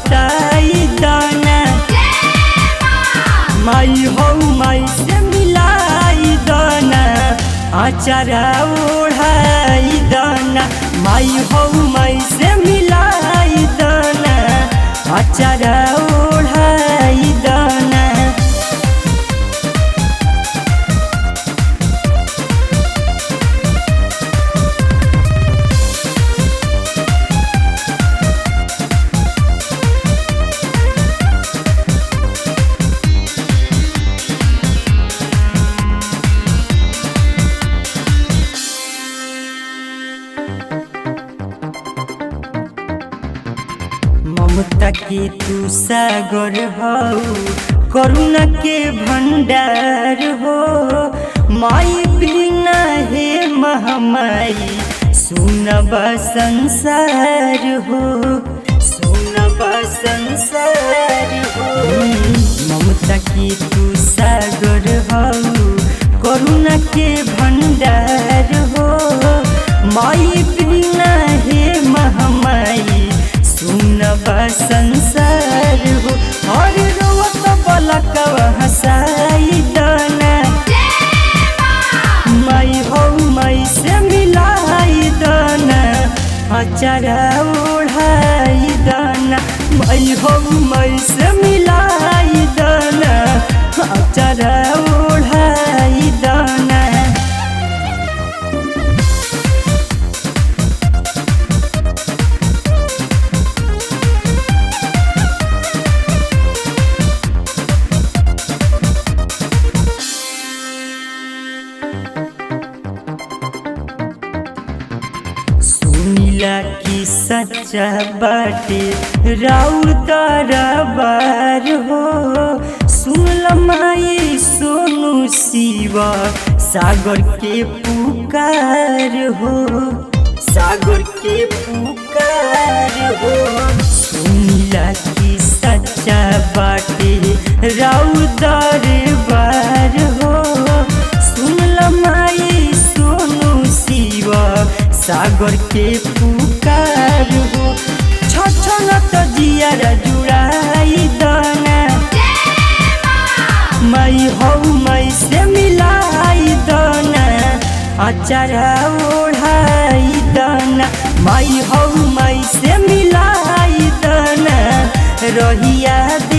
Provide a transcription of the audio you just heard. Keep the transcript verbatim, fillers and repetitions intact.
बताई दाना माई हो माई से मिलाई दाना आचारा ओढ़ाई दाना माई हो माई से मिलाई दाना आचारा ओढ़ाई दाना। ममता के तू सागर हो करुणा के भंडार हो माई बिना हे महामाई सुनब संसार हो सुनब संसार हो। ममता के तू सागर हो करुणा के भंडार हो माई बिना हे महामाई सुनब संसार हो। और रोवत बलकवा हंसाई दाना माई हो माई से मिलाई दाना आचारा ओढ़ाई दाना माई हो माई से मिलाई दाना आचारा ओढ़ाई दाना। सुनीला की सच्चा बाटे राउर दरबार हो सुनल माई सोनू शिवा सागर के पुकार हो सागर के पुकार हो। सुनीला की सच्चा बाटे राउर दरबार हो सुनल माई सोनू शिवा सागर के पुकार हो। छछन तो जियारा जुड़ाई दाना माई हो माई से मिलाई दाना आचारा ओढ़ाई दाना माई हो माई से मिलाई दाना रहिया